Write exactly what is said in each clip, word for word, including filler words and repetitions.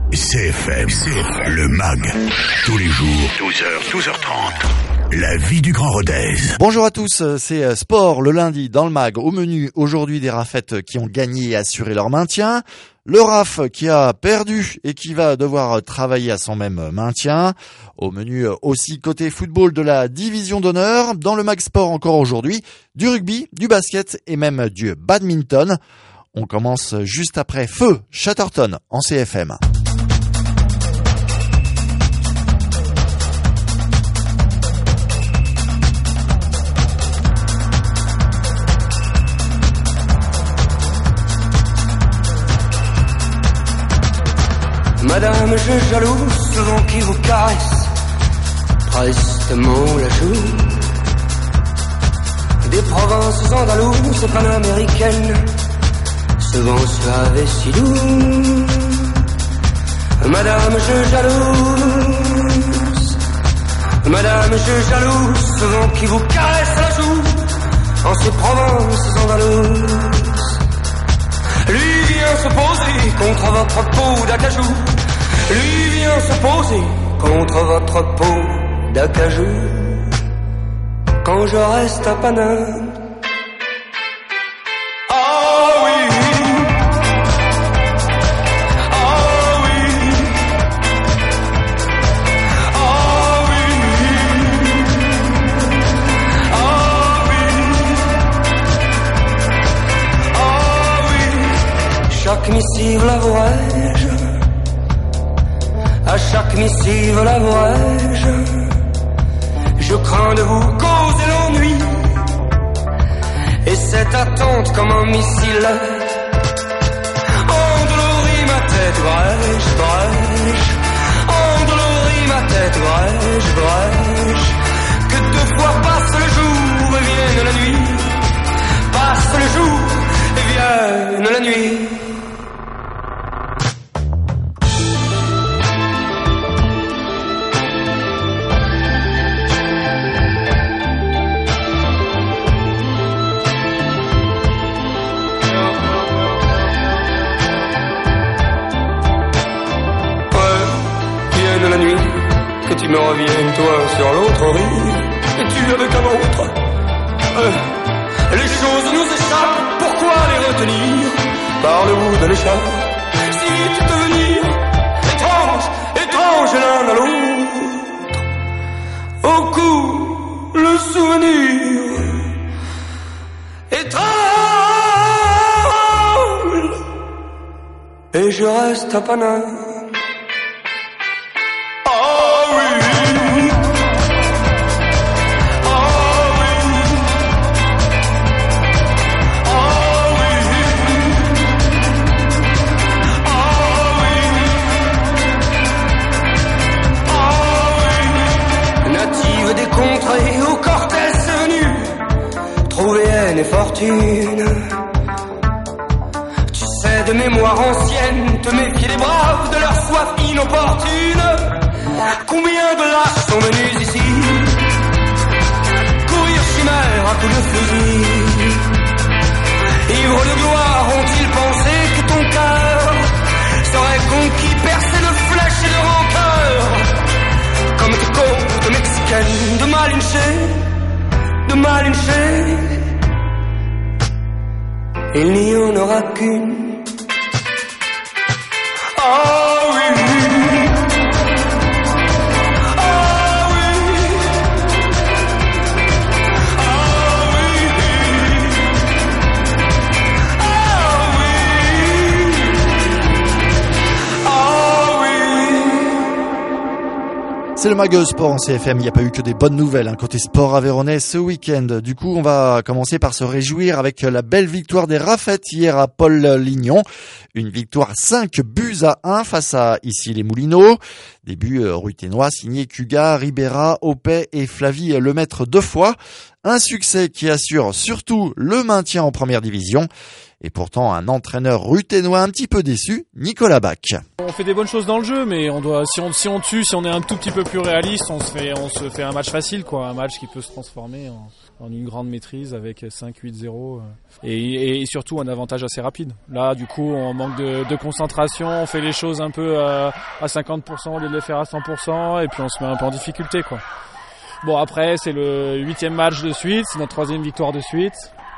C F M, C F M, le M A G, tous les jours, douze heures, douze heures trente. La vie du Grand Rodez. Bonjour à tous, c'est Sport le lundi dans le M A G. Au menu aujourd'hui des Rafettes qui ont gagné et assuré leur maintien. Le R A F qui a perdu et qui va devoir travailler à son même maintien. Au menu aussi côté football de la division d'honneur. Dans le M A G Sport encore aujourd'hui, du rugby, du basket et même du badminton. On commence juste après Feu Chatterton en C F M. Madame, je jalouse ce vent qui vous caresse prestement la joue. Des provinces andalouses et panaméricaines, ce vent suave et si doux. Madame, je jalouse, Madame, je jalouse ce vent qui vous caresse la joue en ces provinces andalouses. Lui vient se poser contre votre peau d'acajou. Lui vient se poser contre votre peau d'acajou. Quand je reste à Paname. Ah oui, ah oui, ah oui, ah oui, ah oui. Chaque missive l'avouerai-je, à chaque missive l'avouerai-je, je crains de vous causer l'ennui, et cette attente comme un missile endolorit ma tête, brèche, brèche, endolorit ma tête, brèche, brèche, que deux fois passe le jour et vienne la nuit, passe le jour et vienne la nuit. Tu me reviennes, toi, sur l'autre rive, et tu avec un autre. Euh, les choses nous échappent, pourquoi les retenir? Parle-vous de l'échappe, si vite devenir étrange, étrange l'un à l'autre. Au cou, le souvenir étrange, et je reste à Paname. Et au Cortés venu trouver haine et fortune. Tu sais de mémoire ancienne te méfier des braves de leur soif inopportune. Combien de lâches sont venus ici courir chimère à coups de fusil? Ivres de gloire ont-ils pensé que ton cœur serait conquis, percé de flèches et de rancœur, comme tes côtes mexicaines de Malinche, de Malinche? Il n'y en aura qu'une. Ah oui, ah oui, ah oui, ah oui, ah oui. C'est le M A G Sport en C F M, il n'y a pas eu que des bonnes nouvelles hein, côté sport aveyronnais ce week-end. Du coup, on va commencer par se réjouir avec la belle victoire des Rafettes hier à Paul-Lignon. Une victoire cinq buts à un face à ici les Moulineaux. Des buts euh, ruténois signés Cuga, Ribera, Opet et Flavie Lemaître deux fois. Un succès qui assure surtout le maintien en première division. Et pourtant, un entraîneur ruténois un petit peu déçu, Nicolas Bach. On fait des bonnes choses dans le jeu, mais on doit, si on, si on tue, si on est un tout petit peu plus réaliste, on se fait, on se fait un match facile, quoi. Un match qui peut se transformer en, en une grande maîtrise avec cinq huit zéro et, et surtout un avantage assez rapide. Là, du coup, on manque de, de concentration, on fait les choses un peu à, à cinquante pour cent au lieu de les faire à cent pour cent et puis on se met un peu en difficulté, quoi. Bon, après, c'est le huitième match de suite, c'est notre troisième victoire de suite.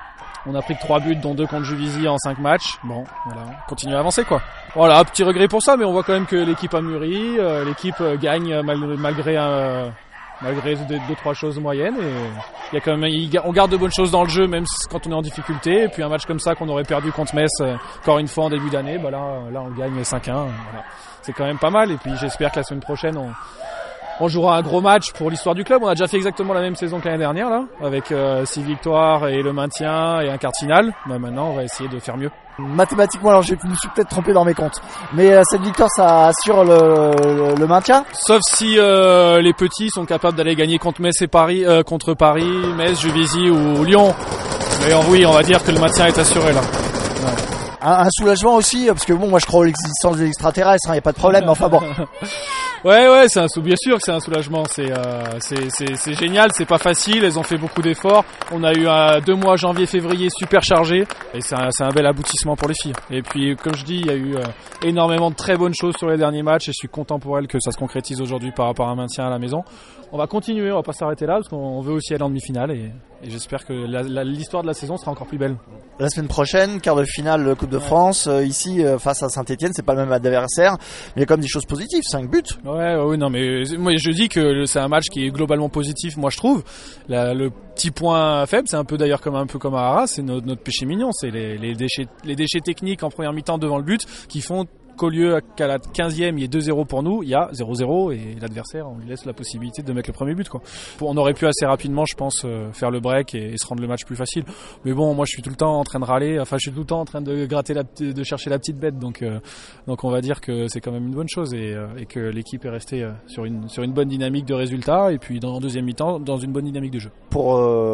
On a pris que trois buts, dont deux contre Juvisy en cinq matchs. Bon, voilà, on continue à avancer, quoi. Voilà, petit regret pour ça, mais on voit quand même que l'équipe a mûri, euh, l'équipe gagne mal, malgré un, malgré deux, deux, trois choses moyennes. Et il y a quand même, il, on garde de bonnes choses dans le jeu, même quand on est en difficulté. Et puis un match comme ça qu'on aurait perdu contre Metz, euh, encore une fois en début d'année, bah là, là, on gagne cinq un. Voilà. C'est quand même pas mal. Et puis j'espère que la semaine prochaine, on On jouera un gros match pour l'histoire du club. On a déjà fait exactement la même saison que l'année dernière, là, avec euh, six victoires et le maintien et un quart de finale. Bah, maintenant, on va essayer de faire mieux. Mathématiquement, alors je me suis peut-être trompé dans mes comptes, mais euh, cette victoire, ça assure le, le, le maintien. Sauf si euh, les petits sont capables d'aller gagner contre Metz et Paris, euh, contre Paris, Metz, Juvisy ou Lyon. Mais euh, oui, on va dire que le maintien est assuré là. Ouais. Un, un soulagement aussi, parce que bon, moi je crois aux l'existence des extraterrestres, il hein, n'y a pas de problème, mais enfin bon. Ouais, ouais, c'est un sou... bien sûr que c'est un soulagement. C'est, euh, c'est, c'est, c'est génial. C'est pas facile. Elles ont fait beaucoup d'efforts. On a eu euh, deux mois, janvier, février, super chargés, et c'est un, c'est un bel aboutissement pour les filles. Et puis, comme je dis, il y a eu euh, énormément de très bonnes choses sur les derniers matchs, et je suis content pour elles que ça se concrétise aujourd'hui par rapport à un maintien à la maison. On va continuer, on va pas s'arrêter là, parce qu'on veut aussi aller en demi-finale, et, et j'espère que la, la, l'histoire de la saison sera encore plus belle. La semaine prochaine, quart de finale Coupe de ouais. France, euh, ici euh, face à Saint-Etienne, c'est pas le même adversaire, mais il y a quand même des choses positives, cinq buts. Ouais, ouais, non, mais moi je dis que c'est un match qui est globalement positif, moi je trouve. La, le petit point faible, c'est un peu d'ailleurs comme un peu comme à Arras, c'est notre, notre péché mignon, c'est les, les déchets, les déchets techniques en première mi-temps devant le but qui font qu'au lieu qu'à la quinzième il y ait deux zéro pour nous, il y a zéro zéro et l'adversaire on lui laisse la possibilité de mettre le premier but, quoi. On aurait pu assez rapidement, je pense, faire le break et, et se rendre le match plus facile. Mais bon, moi je suis tout le temps en train de râler, enfin je suis tout le temps en train de gratter la, de chercher la petite bête, donc euh, donc on va dire que c'est quand même une bonne chose et, euh, et que l'équipe est restée sur une sur une bonne dynamique de résultats et puis dans le deuxième mi-temps dans une bonne dynamique de jeu. Pour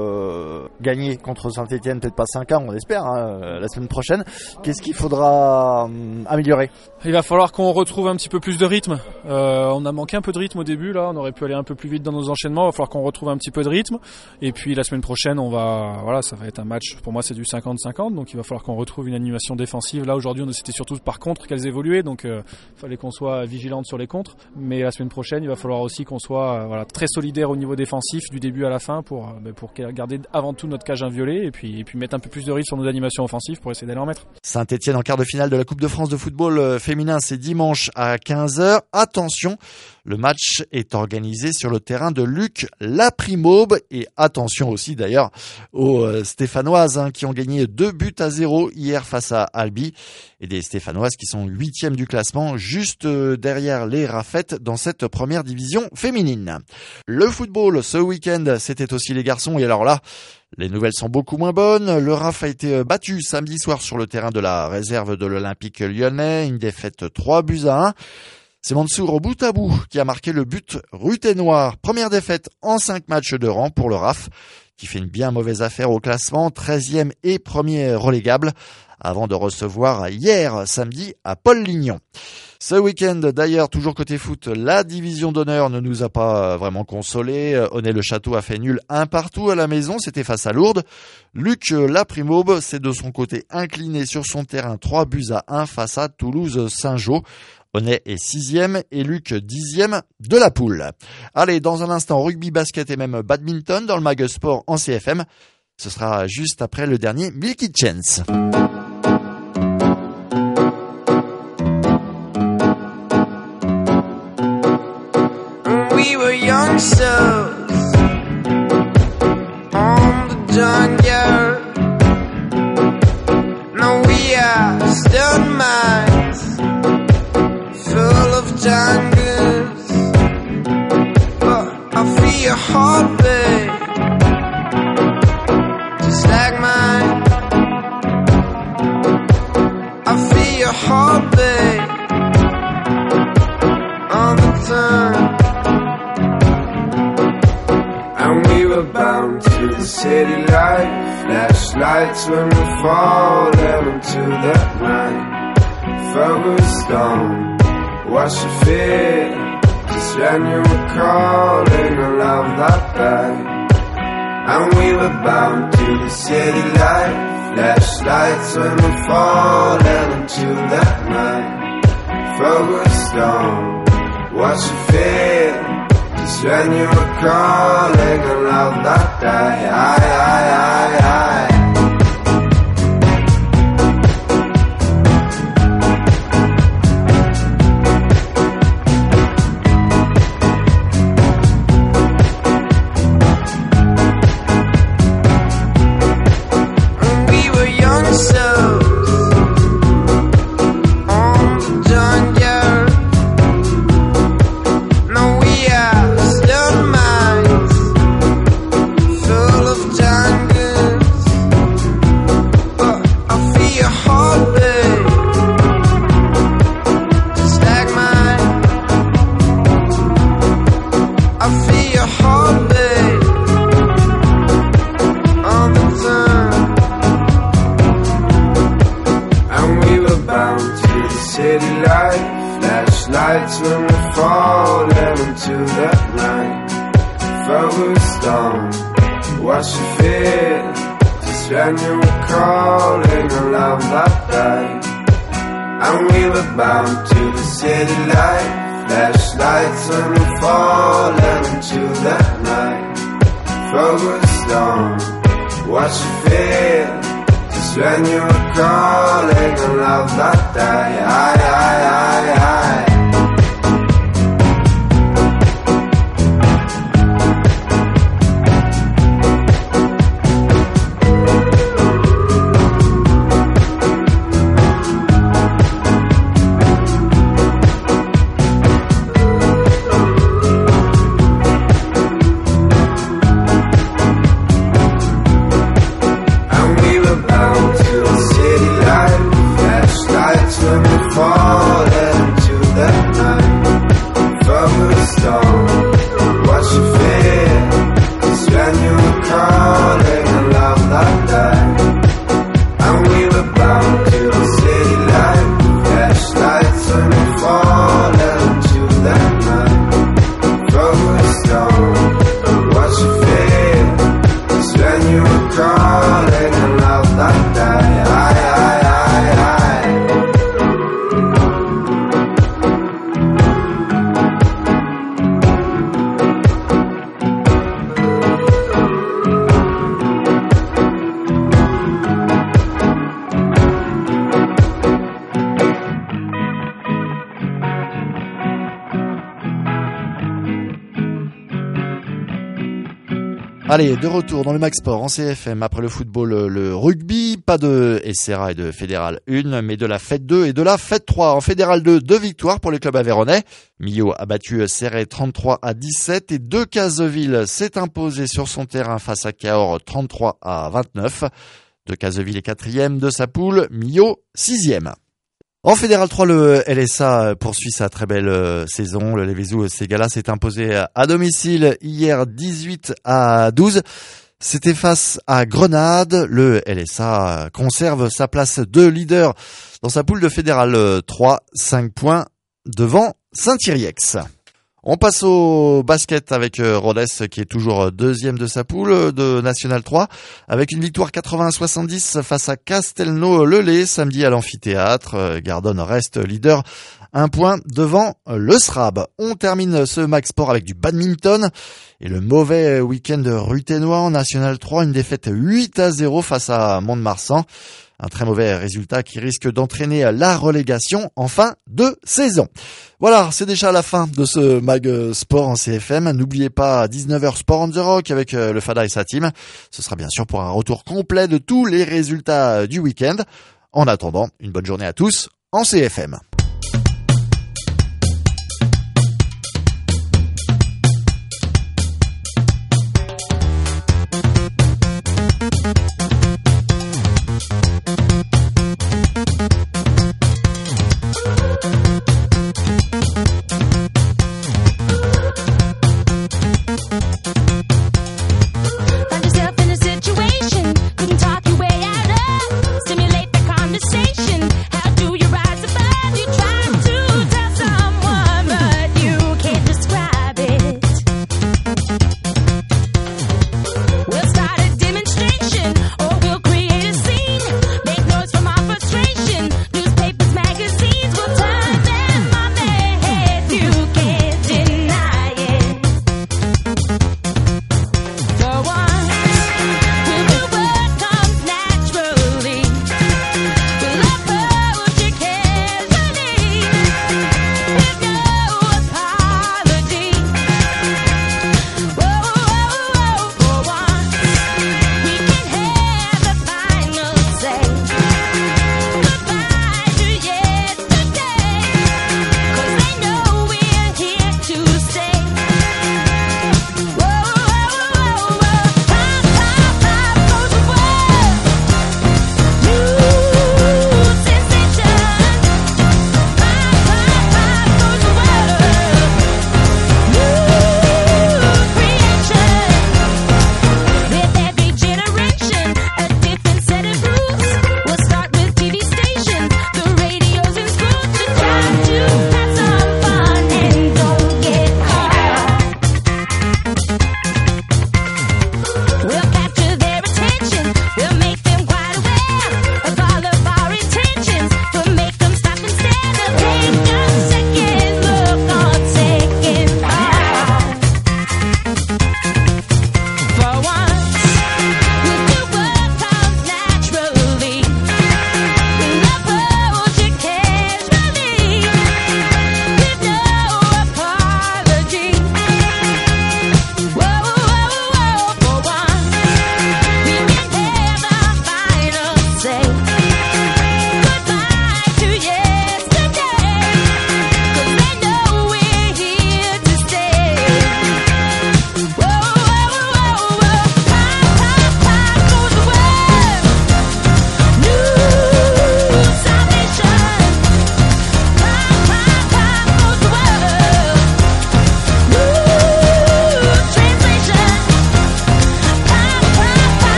euh, gagner contre Saint-Etienne, peut-être pas cinq un, on espère, hein, la semaine prochaine, qu'est-ce qu'il faudra euh, améliorer? Il va falloir qu'on retrouve un petit peu plus de rythme. Euh, on a manqué un peu de rythme au début, là. On aurait pu aller un peu plus vite dans nos enchaînements. Il va falloir qu'on retrouve un petit peu de rythme. Et puis la semaine prochaine, on va, voilà, ça va être un match. Pour moi, c'est du cinquante cinquante. Donc il va falloir qu'on retrouve une animation défensive. Là, aujourd'hui, on c'était surtout par contre qu'elles évoluaient. Donc il euh, fallait qu'on soit vigilante sur les contres. Mais la semaine prochaine, il va falloir aussi qu'on soit, euh, voilà, très solidaire au niveau défensif du début à la fin pour, euh, pour garder avant tout notre cage inviolée et puis, et puis mettre un peu plus de rythme sur nos animations offensives pour essayer d'aller en mettre. Saint-Etienne en quart de finale de la Coupe de France de football féminin, c'est dimanche à quinze heures. Attention, le match est organisé sur le terrain de Luc Laprimaube et attention aussi d'ailleurs aux Stéphanoises hein, qui ont gagné deux buts à zéro hier face à Albi et des Stéphanoises qui sont huitièmes du classement juste derrière les Raffettes dans cette première division féminine. Le football ce week-end, c'était aussi les garçons et alors là, les nouvelles sont beaucoup moins bonnes. Le R A F a été battu samedi soir sur le terrain de la réserve de l'Olympique lyonnais. Une défaite trois buts à un. C'est Mansour Boutabou qui a marqué le but ruténoir. Première défaite en cinq matchs de rang pour le R A F qui fait une bien mauvaise affaire au classement. treizième et premier relégable avant de recevoir hier samedi à Paul-Lignon. Ce week-end, d'ailleurs, toujours côté foot, la division d'honneur ne nous a pas vraiment consolés. Honnay-le-Château a fait nul un partout à la maison, c'était face à Lourdes. Luc Laprimaube s'est de son côté incliné sur son terrain trois buts à un face à Toulouse-Saint-Jean. Honnay est sixième et Luc dixième de la poule. Allez, dans un instant, rugby, basket et même badminton dans le Mag Sport en C F M. Ce sera juste après le dernier Milky Chance. Youngsters on the junkyard. Now we are stone mines full of jungles, but I feel your heartbeat just like mine. I feel your heartbeat all the time. Bound to the city light, flashlights when we fall into that night. Focused on what you feel, just when you were calling a love that bad. And we were bound to the city light, flashlights when we're falling into that night. Focused on what you feel, just when you were calling aloud that day. I, I, I, I. When we're falling into that night, focused on what you feel, just when you were calling aloud that day. And we were bound to the city light, flashlights when we're falling into that night, focused on what you feel, just when you were calling aloud that day. I, I, I, I. Allez, de retour dans le Mag Sport en C F M après le football, le rugby, pas de S R A et de Fédéral un, mais de la Fête deux et de la Fête trois. En Fédéral deux, deux victoires pour les clubs aveyronais. Millau a battu Céret trente-trois à dix-sept et Decazeville s'est imposé sur son terrain face à Cahors trente-trois à vingt-neuf. Decazeville est quatrième de sa poule, Millau sixième. En Fédéral trois, le L S A poursuit sa très belle saison. Le Lévézou Ségala s'est imposé à domicile hier dix-huit à douze. C'était face à Grenade. Le L S A conserve sa place de leader dans sa poule de Fédéral trois, cinq points devant Saint-Yrieix. On passe au basket avec Rodez qui est toujours deuxième de sa poule de National trois avec une victoire quatre-vingts à soixante-dix face à Castelnau-le-Lay samedi à l'amphithéâtre. Gardone reste leader, un point devant le S R A B. On termine ce Mag Sport avec du badminton et le mauvais week-end ruthénois en National trois, une défaite huit à zéro face à Mont-de-Marsan. Un très mauvais résultat qui risque d'entraîner la relégation en fin de saison. Voilà, c'est déjà la fin de ce Mag Sport en C F M. N'oubliez pas dix-neuf heures Sport on the Rock avec le Fada et sa team. Ce sera bien sûr pour un retour complet de tous les résultats du week-end. En attendant, une bonne journée à tous en C F M. How do you rise above? You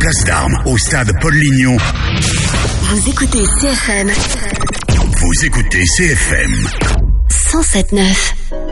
places d'Armes, au stade Paul Lignon. Vous écoutez C F M. Vous écoutez C F M. cent sept neuf.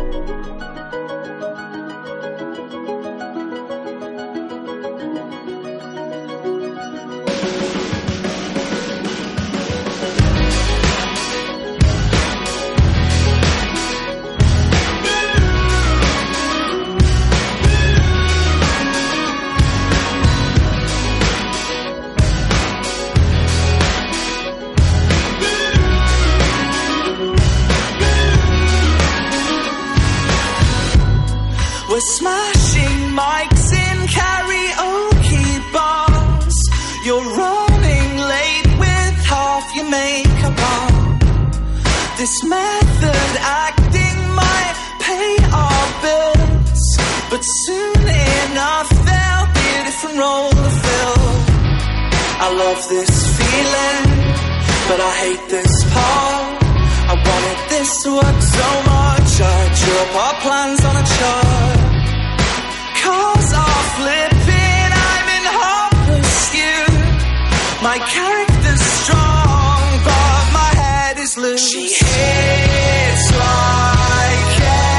We're smashing mics in karaoke bars. You're running late with half your makeup on. This method acting might pay our bills, but soon enough there'll be a different role to fill. I love this feeling, but I hate this part. I wanted this to work so much, I drew up our plans on a chart. Cars are flipping, I'm in hot pursuit. My character's strong, but my head is loose. She hits like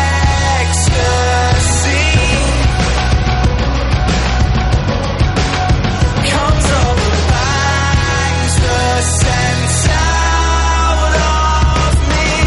ecstasy. Comes up and bangs the sense out of me.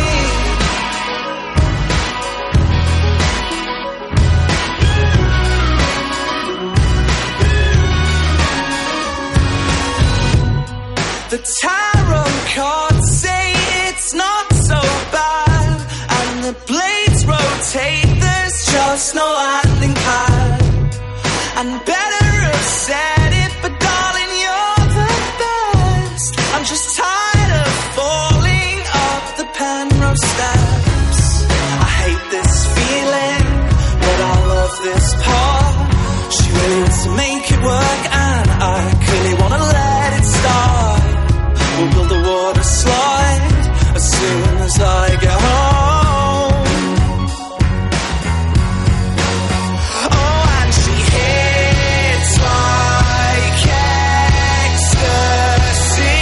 The tarot cards say it's not so bad, and the blades rotate, there's just no landing pad. And better have said it, but darling, you're the best. I'm just tired of falling up the Penrose steps. I hate this feeling, but I love this part. She really wants to make it work, and I clearly wanna let it start. We'll build a water slide as soon as I get home. Oh, and she hits like ecstasy.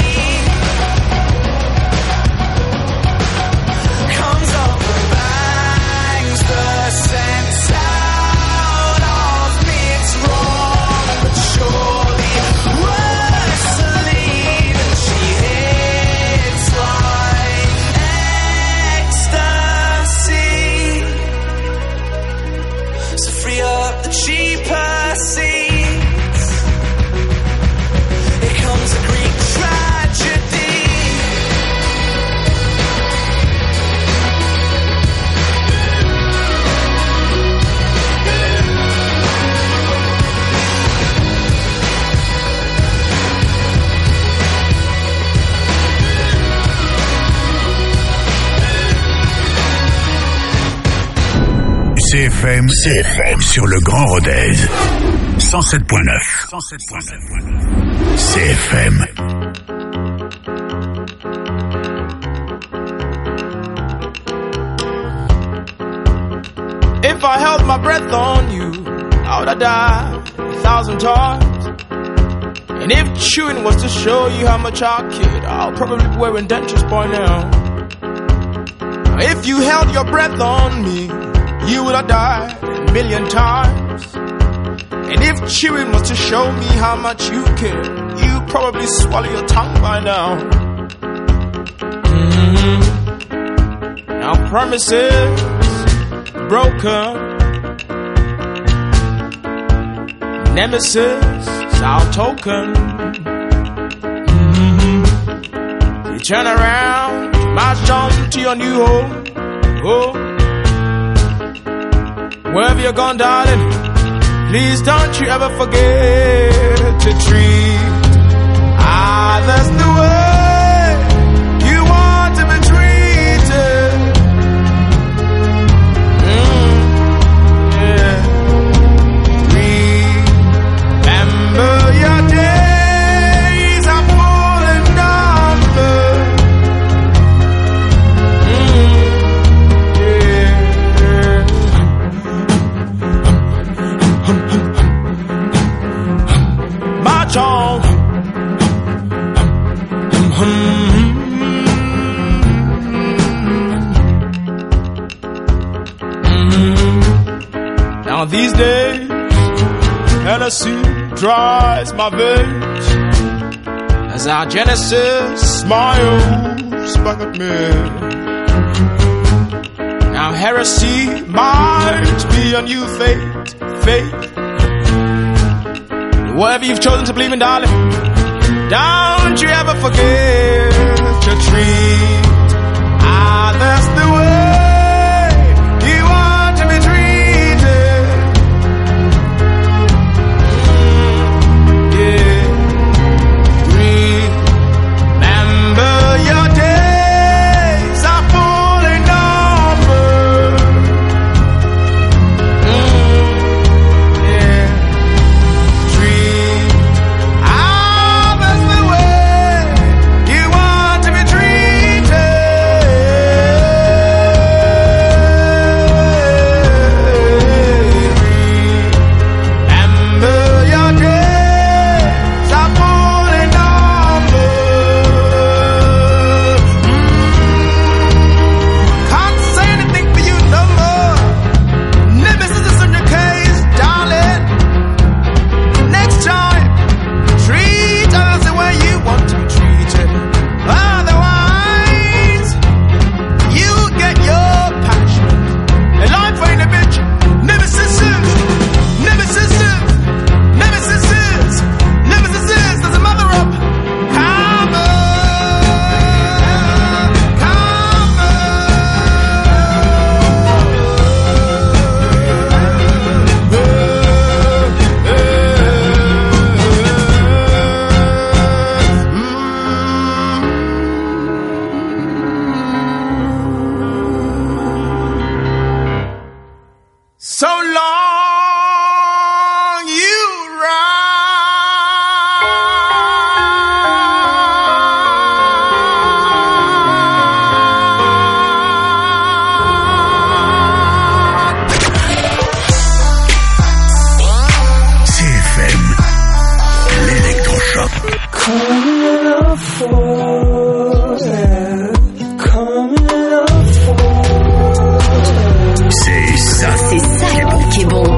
Comes up and bangs the sense out of me. It's wrong, but surely worse to leave. And she hits like ecstasy. So free up the cheaper seats. Here comes a Greek tragedy. C F M, C F M sur le Grand Rodez. cent sept point neuf. C F M. If I held my breath on you, I would have died a thousand times. And if chewing was to show you how much I cared, I'll probably be wearing dentures by now. If you held your breath on me, you would have died a million times. And if chewing was to show me how much you care, you'd probably swallow your tongue by now. Mm-hmm. Now promises broken, nemesis our token. Mm-hmm. You turn around, march on to your new home. Oh. Wherever you're gone, darling, please don't you ever forget to treat others the way you want to be treated. Mm, yeah. Remember your days are falling number. Mm, yeah. March on Now these days, Hennessy dries my veins as our Genesis smiles back at me. Now heresy might be a new faith, faith. Whatever you've chosen to believe in, darling, don't you ever forget to treat others the way you want to be treated. Yeah. Remember your days are full in number. Mm. Yeah. Treat others the way you want to be treated. Remember your days are full in number. Can't say anything for you no more. Nemesis is in your case, darling. Next time, treat others the way you want to be treated. Otherwise, you get your punishment. A life ain't a bitch. Nemesis is, nemesis is, nemesis is, nemesis is. There's a mother up. Karma, so long you C F M, l'électrochoc. Coming up for it, coming up for it. C'est ça C'est ça qui est bon.